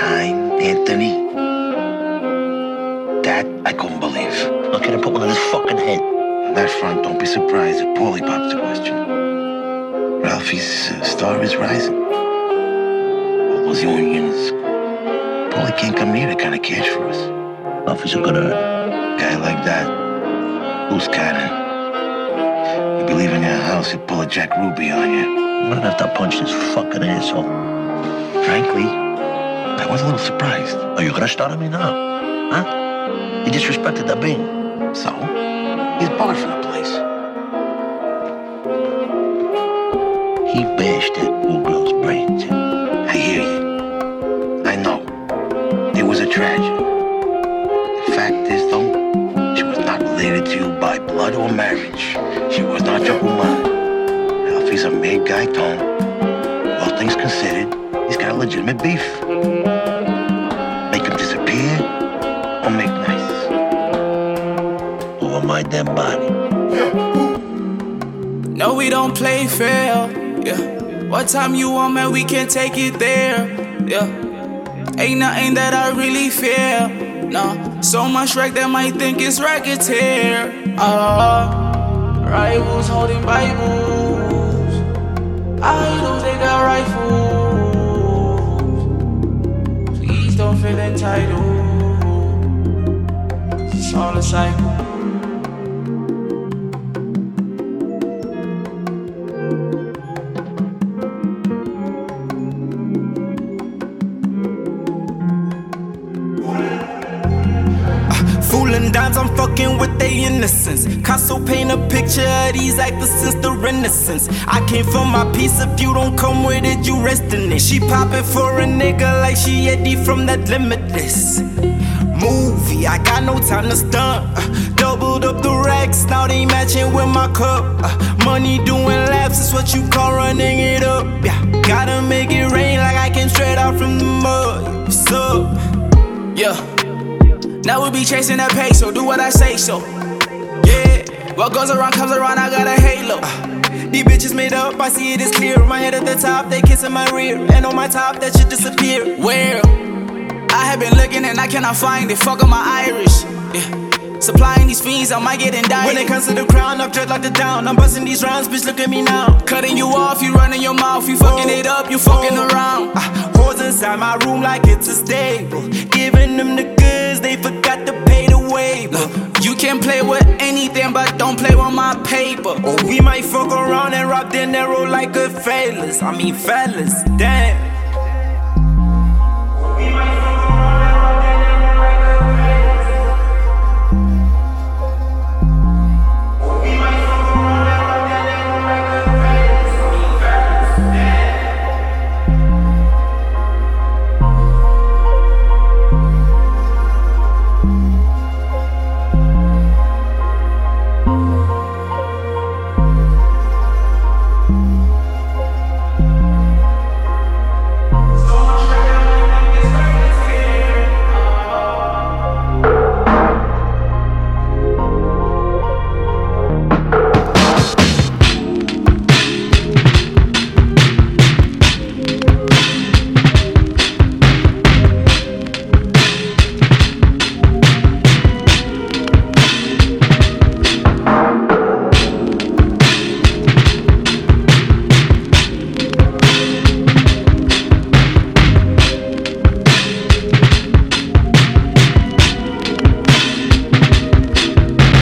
kind, Anthony. That I couldn't believe. Look at him put one in his fucking head. On that front, don't be surprised if Paulie pops the question. Ralphie's star is rising. All those unions. Paulie can't come near the kind of cash for us. Ralphie's a good earner. Guy like that, loose cannon. You believe in your house, he'll pull a Jack Ruby on you. I'm gonna have to punch this fucking asshole. Frankly, I was a little surprised. Are you gonna start on me now? Huh? He disrespected the bean. So, he's barred from the place. He bashed that poor girl's brains in. I hear you. I know. It was a tragedy. The fact is, though, she was not related to you by blood or marriage. She was not your woman. Ralphie's a made guy, Tom. All things considered, he's got a legitimate beef. Make him disappear or make nice. Over my dead body. No, we don't play fair. Yeah. What time you want, man? We can take it there. Yeah. Ain't nothing that I really fear. No. So much wreck that might think it's racketeer. Rivals holding Bibles. Idols, they got rifles. Please don't feel entitled. It's all a cycle. Fooling dimes, I'm fucking with their innocence. Casso paint a picture of these actors since the Renaissance. I came for my piece, if you don't come with it, you rest in it. She poppin' for a nigga like she Eddie from that Limitless movie. I got no time to stunt. Doubled up the racks, now they matching with my cup. Money doing laps is what you call running it up. Yeah, gotta make it rain like I came straight out from the mud. What's up? Yeah. Now we be chasing that pace, so do what I say so. Yeah, what goes around comes around, I got a halo. These bitches made up, I see it is clear. My head at the top, they kissing my rear. And on my top, that shit disappear. Where? I have been looking and I cannot find it. Fuck up my Irish. Yeah. Supplying these fiends, I might get indicted. When it comes to the crown, I've dread like the down. I'm busting these rounds, bitch, look at me now. Cutting you off, you running your mouth. You fucking it up, you fucking around. Whores inside my room like it's a stable. Giving them the goods, they forgot to pay the waiver. You can play with anything, but don't play with my paper. Or we might fuck around and rob De Niro like good fellas. I mean fellas, damn.